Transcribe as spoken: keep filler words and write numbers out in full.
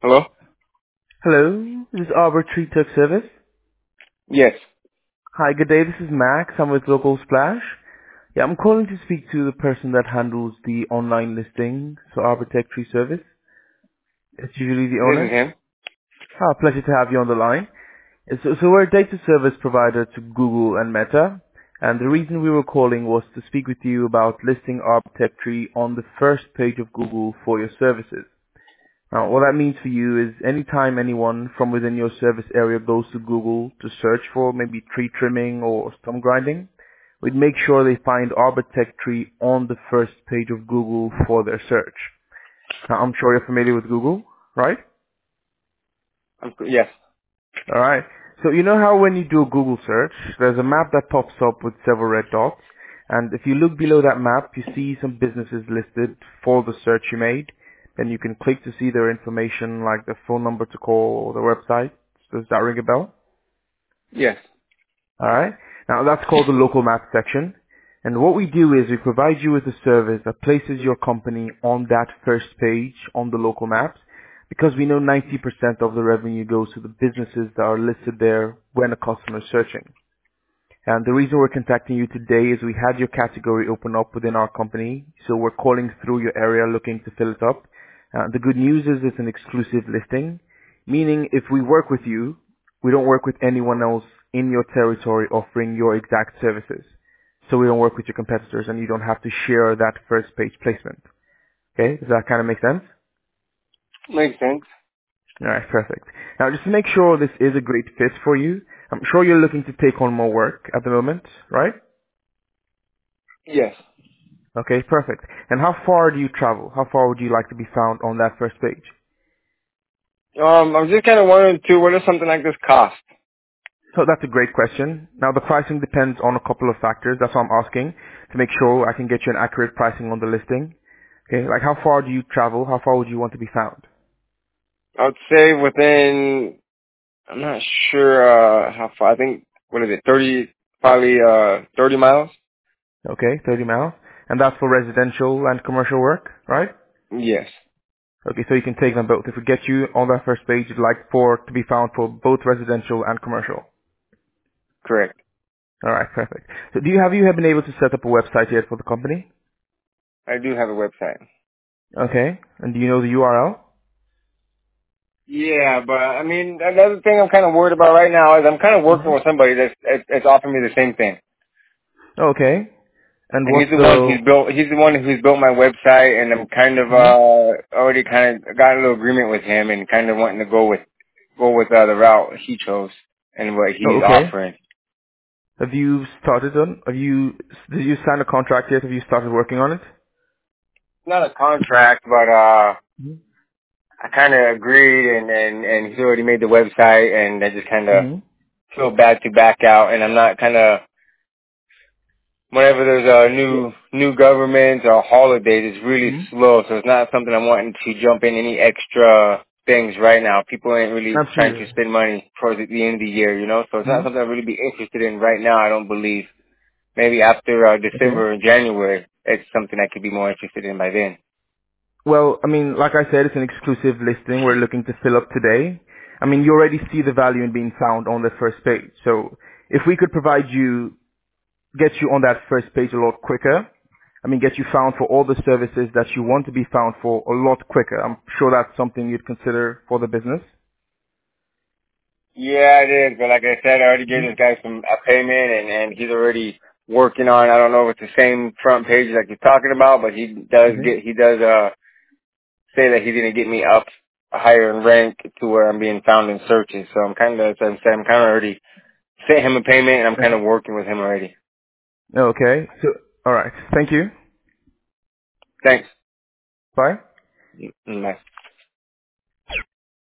Hello? Hello, this is Arbor Tree Tech Service. Yes. Hi, good day. This is Max. I'm with Local Splash. Yeah, I'm calling to speak to the person that handles the online listing, so Arbor Tech Tree Service. It's usually the This is owner. him. Ah, pleasure to have you on the line. Uh, So, so we're a data service provider to Google and Meta, and the reason we were calling was to speak with you about listing Arbor Tech Tree on the first page of Google for your services. Now, what that means for you is anytime anyone from within your service area goes to Google to search for maybe tree trimming or stump grinding, we'd make sure they find Arbortech Tree on the first page of Google for their search. Now, I'm sure you're familiar with Google, right? I'm, yes. All right. So you know how when you do a Google search, there's a map that pops up with several red dots, and if you look below that map, you see some businesses listed for the search you made. Then you can click to see their information, like the phone number to call or the website. Does that ring a bell? Yes. All right. Now that's called the local map section. And what we do is we provide you with a service that places your company on that first page on the local maps because we know ninety percent of the revenue goes to the businesses that are listed there when a customer is searching. And the reason we're contacting you today is we had your category open up within our company, so we're calling through your area looking to fill it up. Uh, the good news is it's an exclusive listing, meaning if we work with you, we don't work with anyone else in your territory offering your exact services. So we don't work with your competitors and you don't have to share that first page placement. Okay, does that kind of make sense? Makes sense. Alright, perfect. Now just to make sure this is a great fit for you, I'm sure you're looking to take on more work at the moment, right? Yes. Okay, perfect. And how far do you travel? How far would you like to be found on that first page? Um, I'm just kind of wondering too, what does something like this cost? So that's a great question. Now the pricing depends on a couple of factors. That's why I'm asking to make sure I can get you an accurate pricing on the listing. Okay, like how far do you travel? How far would you want to be found? I'd say within, I'm not sure, uh, how far, I think, what is it, thirty, probably, uh, thirty miles? Okay, thirty miles. And that's for residential and commercial work, right? Yes. Okay, so you can take them both. If we get you on that first page, you'd like for to be found for both residential and commercial. Correct. Alright, perfect. So do you have you have been able to set up a website yet for the company? I do have a website. Okay. And do you know the U R L? Yeah, but I mean, another thing I'm kind of worried about right now is I'm kind of working hmm with somebody that's, that's that's offering me the same thing. Okay. And And he's what's the one the? who's built. He's the one who's built my website, and I'm kind of hmm uh already kind of got a little agreement with him, and kind of wanting to go with go with uh, the route he chose and what Oh, he's okay. offering. Have you started on? Have you? Did you sign a contract yet? Have you started working on it? Not a contract, but uh Mm-hmm. I kind of agreed, and and and he's already made the website, and I just kind of Mm-hmm. feel bad to back out, and I'm not kind of. Whenever there's a new new government or holidays, it's really hmm slow. So it's not something I'm wanting to jump in any extra things right now. People ain't really trying to Absolutely. spend money towards the end of the year, you know. So it's not hmm something I'd really be interested in right now. I don't believe. Maybe after uh, Okay. December or January, it's something I could be more interested in by then. Well, I mean, like I said, it's an exclusive listing we're looking to fill up today. I mean, you already see the value in being found on the first page. So if we could provide you, get you on that first page a lot quicker, I mean, get you found for all the services that you want to be found for a lot quicker. I'm sure that's something you'd consider for the business. Yeah, it is. But like I said, I already gave hmm this guy some a payment, and and he's already working on. I don't know if it's the same front page like you're talking about, but he does Okay. get he does uh say that he's gonna get me up higher in rank to where I'm being found in searches. So I'm kind of, as I said, I'm kind of already sent him a payment, and I'm kind Okay. of working with him already. Okay. So, all right. Thank you. Thanks. Bye. Mm, Bye.